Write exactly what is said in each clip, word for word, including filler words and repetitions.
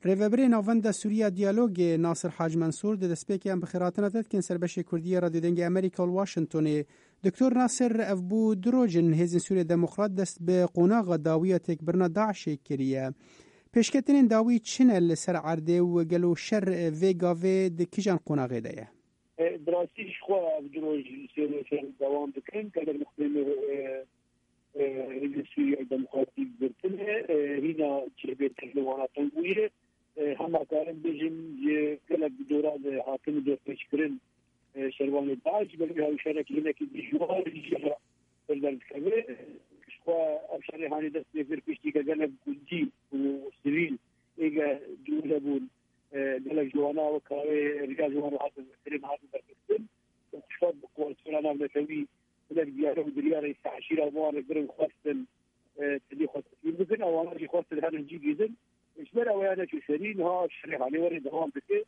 ریوبری ناوند سوریا دیالوگ ناصر حاج منصور د دسپیکی ام بخیراتنات کن سربش کردی رادیو دنگ امریکا واشنگتن دکتور ناصر افبو دروجن هزین سوریا دموکرات دست به قوناغ داویه تک برنا داعش کریه پیشکتنین داوی چنه لسر عرده و گلو شر ویگا و دکیجان قوناغه ده دراستی شخوا دروج سر دوام دکن که در مختلف هزین سوریا دموکراتی برتنه هینا چه تکلوانات تنگویه همه کارم بجن کلک دوران حاکم دور پیشکرین شروان داعش بلکه های شرک هنکی دیجوار دیجوار بلدن کبه شخوا افشاری هانی دست بفر پیشتی که گلک گلجی و سویل ایگا جوله بون گلک جوانا و کاوه رجال جوانا حاضر کریم حاضر برکستن شخوا بقوال سورانا بلکوی بلک دیاره و دریاره سعشیر آوان برم خواستن تدی خواستن بکن آوانا جی خواستن هنن جی گیدن إجبار أويانا كسرين ها الشريح عليه ورد دوام بك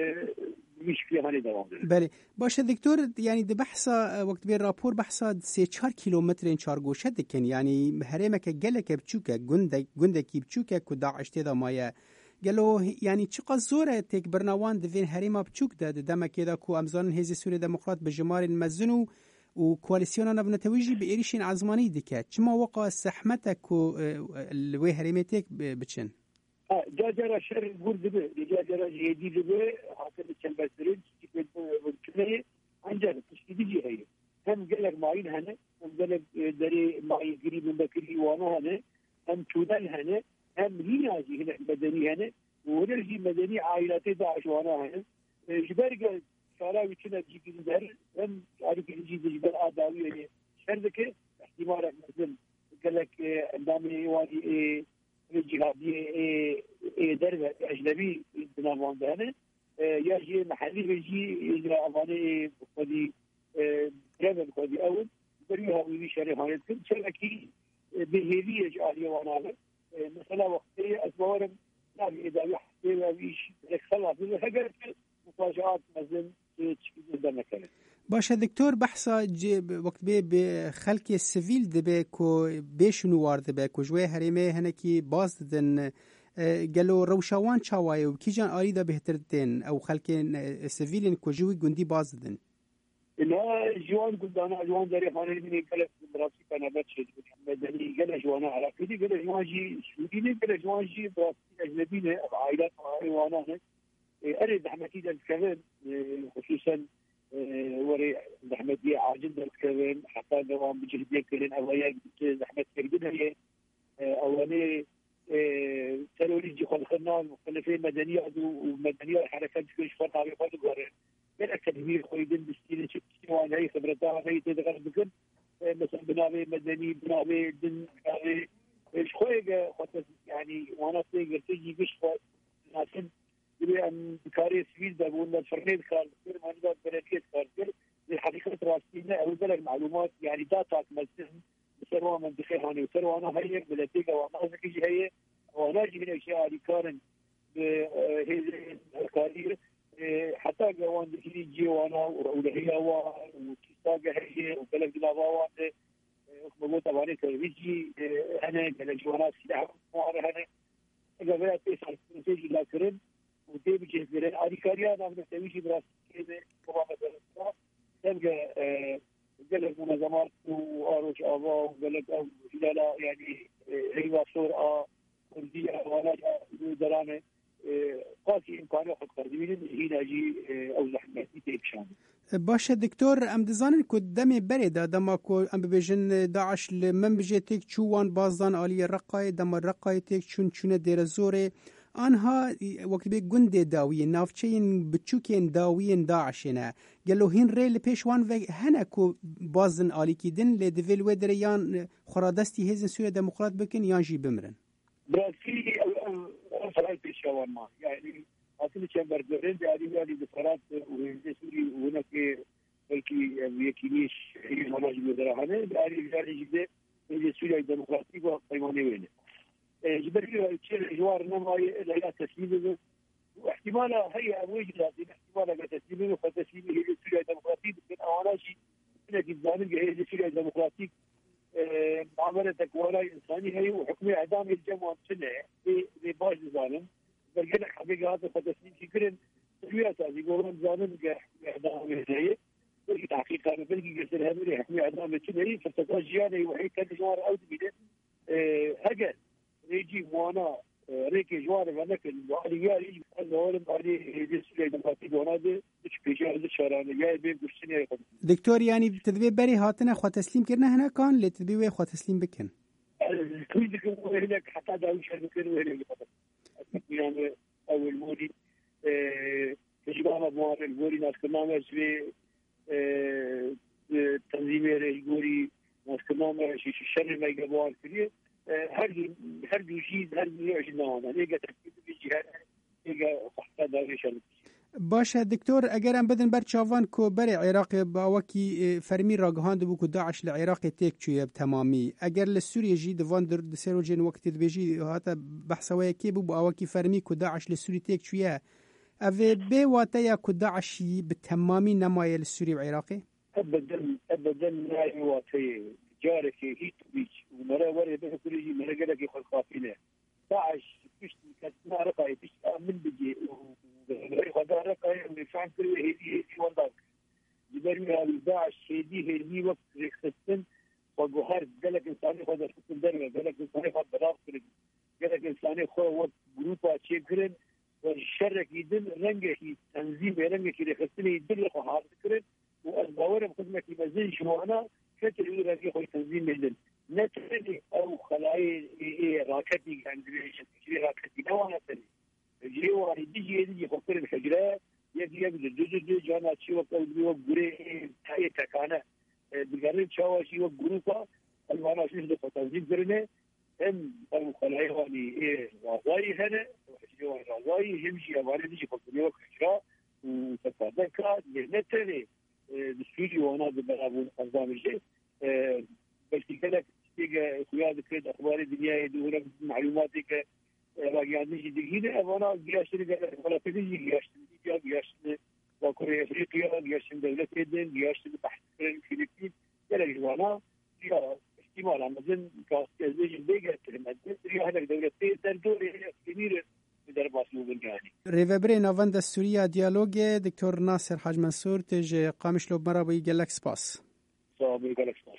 مش في هني دوام. بله باشه دكتور يعني ده بحثا وقت بين رابور بحثا سه چهار كيلومتر إن چهار گوشه دكن يعني هرمك جلك بتشوكه جند جند كي بتشوكه كداعش تدا مايا قالوا يعني چقدر زوره تك برناوان دفين هرما بتشوك ده دم كده كو أمزان هزي سوريا ديمقراط بجمار مزنو وكواليسيونا نتويجي بإيريشين عزماني دكات شما وقع سحمتك الوي هرمتك بتشن. جا جرا شر برد به جا جرا جديد به حاصل الشمبرسرين كيف بتكلم عنجل تشديدي هي هم قالك معين هنا هم قالك دري معين قريب من بكري وانا هنا هم تودان هنا هم هنا جي هنا مدني هنا ونرجي مدني عائلات داعش وانا هنا جبرق شراوي كنا جي كده هم عارف يجي جبل آداوي يعني شرذك احتمال مثلا قالك عندما وادي الجهادية درجة أجنبي بنظام ده يجي محلي بيجي إجراء أماني بقدي برمن بقدي أول بريها ويبي شريحة يتكلم شركي بهذه جالية وانا مثلا وقتي أسبوعهم لا إذا يحكي ويش خلاص إذا هجرت مفاجآت مثلا تشكيل ده مكانه. باشه دکتور بحثا وقت به به خلق سیویل دبه کو بهشونو وارد به کو جوی هریمه هنکی باز دن گلو روشوان چاوای و کیجان آری دا بهترتن او خلق سیویلن کو جوی گندی باز دن لا جوان قدانا جوان داري خانه من كلف دراسي كان بتشد مدني قال جوانا على كده قال جوان جي سعودي قال جوان جي دراسي اجنبي عائلات وانا اريد احمدي ده كمان خصوصا وري زحمتي عاجل ده كمان حتى دوام بجهديه كلن اويا زحمت كردنا هي اولي تروريجي خلقنا مختلفين مدنيه ومدنيه حركات كل فرق على فرق غير الأكاديمية خويدن بستيل شكل وانا هي خبرتها هي تدخل بكل مثلا بنابي مدني بنابي دن بنابي ايش خويجة خاطر يعني وانا تيجي تيجي بشفى ناسن يبي ان كاري سويل ده بقول فرنيد كار كل ما نقدر بركيت كار كل الحقيقة راسينا او بلغ معلومات يعني داتا مثلا بسروا من بخير هاني وسروا انا هي بلاتيجا وانا زكي هي وانا جي هنا اشياء اللي كارن هي الكارير حتى جوان دكتي جوانا ولهي هو وتستاجه هي وبلغ دلابا وخبوط طبعا كريجي انا قال جوانا سلاح مؤر هنا جابت تسعة تيجي لكرن ودي بجهز لين اديكاريا انا بنسوي براس كده هو مثلا تلقى قال منظمات واروج ابا وقال او لا يعني هي صوره كرديه ولا درانه قاسي إمكانه خد قرديمين هنا جي أو زحمة تيكشان. باشه دكتور ام دزانن کو دم بريده دما کو ام بجن داعش لمن بجتك چوان بازدان عالی رقای دم رقای تک چون چونه دیر زوره آنها وقت به گند داوی نافچین بچوکین داوی داعشنا گلو هین ریل پیشوان و هنا کو بازن عالی کیدن لدویل و دریان خرادستی هزن سوریه دموکرات بکن یان جی بمرن. براسي فرائض الشوان ما يعني أصل شامبر جرين يعني يعني بفرات وهندسوري وهناك بلكي ويكينيش هي مناجم مدرعانة يعني يعني جدا هندسوري الديمقراطية وقيمانية وين جبريل تشير جوار نما لا تسليم واحتمالا هي وجدت احتمالا تسليم وتسليم هندسوري الديمقراطية لكن أولا شيء هنا جدا هي هندسوري الديمقراطية معاملة ولا إنساني هي وحكم إعدام الجمع سنة بباش ظالم بلقينا حقيقة هذا فتسليم شكرا سويات هذه يقولون زانم إعدام هي بلقي تحقيق أنا بلقي قصر همري حكمي إعدام كذي فتتوجياني وحيد كان جوار أود بيده هجر يجي وانا ريكي جوار ونك الواليات يجي أنا هون عليه يدرس دمقاتي وانا مش بيجي هذا شارع جاي بين قرشني دكتور يعني تدبي بري هاتنا خو تسليم كرنا هنا كان لتدبي خو تسليم بكن الكويت هناك حتى داوش هناك وهناك يعني أول مودي تجمع موارد الجوري ناس كمان في تنظيم الجوري ناس كمان شيء الشر ما يجبار كذي هر هر جوشي هر جوشي نوانا نيجا تركيب بيجي نيجا حتى داوش باشه دکتور اگر ام بدن بر چاوان کو بر عراق باوکی فرمی راگهاند بو کو داعش لعراق تک چوی تمامی اگر لسوریه جی دوان در سروجن وقت دبیجی هاتا بحثوی کی بو باوکی فرمی کو داعش لسوری تک چوی اوی به واته یا کو داعشی به تمامی نمای لسوری و عراقی ابدا ابدا لا واته جارك هيت بيج ومرا ورا به كلجي مرا قالك يخل خافينه داعش فيش كتنا رقاي فيش من بيجي خدا رقاي اللي فهم كل هذه والله يبرمي على داعش هذه هذه وقت ريكستن وجوهر قالك انساني خدا في الدنيا قالك انساني خد براف كل قالك انساني خو جروبا تشيكرن والشرك يدل رنجه تنظيم رنجه كده خصني يدل خو حاضر كرن والباور بخدمه مزين شنو انا كتر يراجع خو تنظيم مدن نتري او خلايا راكتي عندي شيء راكتي نوانا تاني جيوا يجي يجي خطر الحجرات يجي يجي جوجو جانا شيء وقال بيو غري تاي تكانا بقرن شاوا شيء وغروبا المانا شيء ده تنظيم كرنه ام او خلايا واني ايه وضاي هنا وحجوا وضاي يمشي امانه يجي خطر بيو حجرات وتتذكر نتري الاستوديو وانا بلعبون نظام الشيء بس كذا تيجي خيال كده اخبار الدنيا يدور معلوماتك راجع نجي دقيقه وانا جاشري ولا تجي جاشري جاشري وكوريا افريقيا جاشري دوله الدين جاشري تحت الفلبين يلا وانا يا احتمال امازون كاستيج بيجا تمدد هذا دوله تردور كبيره ریوبری نواند سوریا دیالوگ دکتر ناصر حاج منصور تج قامش لو مرا بي گلکس باس.